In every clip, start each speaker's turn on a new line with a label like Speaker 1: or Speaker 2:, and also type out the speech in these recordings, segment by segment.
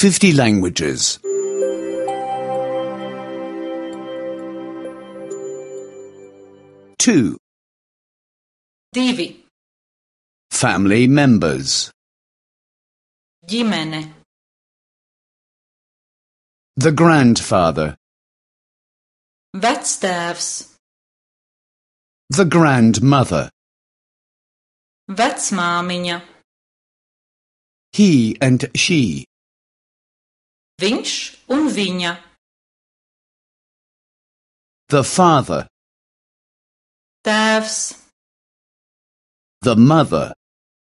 Speaker 1: 50 languages. 2.
Speaker 2: 2.
Speaker 1: Family members.
Speaker 2: Ģimene.
Speaker 1: The grandfather.
Speaker 2: Vectēvs.
Speaker 1: The grandmother.
Speaker 2: Vecmāmiņa.
Speaker 1: He and she.
Speaker 2: Viņš un viņa.
Speaker 1: The father.
Speaker 2: Tēvs.
Speaker 1: The mother.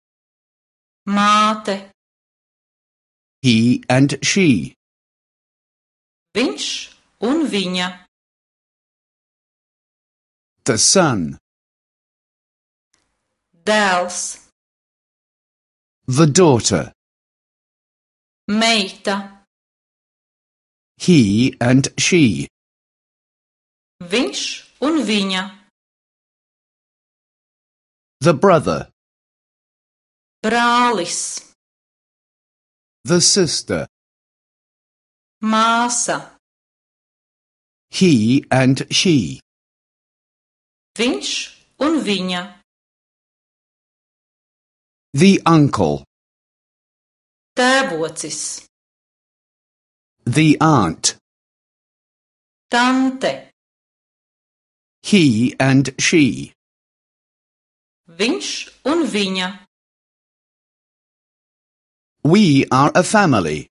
Speaker 2: Māte.
Speaker 1: He and she.
Speaker 2: Viņš un viņa.
Speaker 1: The son.
Speaker 2: Dēls.
Speaker 1: The daughter.
Speaker 2: Meita.
Speaker 1: He and she.
Speaker 2: Viņš un viņa.
Speaker 1: The brother.
Speaker 2: Brālis.
Speaker 1: The sister.
Speaker 2: Māsa.
Speaker 1: He and she.
Speaker 2: Viņš un viņa.
Speaker 1: The uncle.
Speaker 2: Tēvocis.
Speaker 1: The aunt.
Speaker 2: Tante.
Speaker 1: He and she.
Speaker 2: Viņš un viņa.
Speaker 1: We are a family.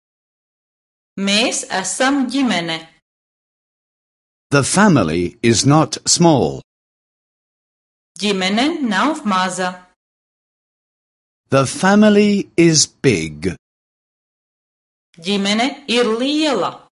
Speaker 2: Mēs esam ģimene.
Speaker 1: The family is not small.
Speaker 2: Ģimene nav maza.
Speaker 1: The family is big.
Speaker 2: Ģimene ir liela.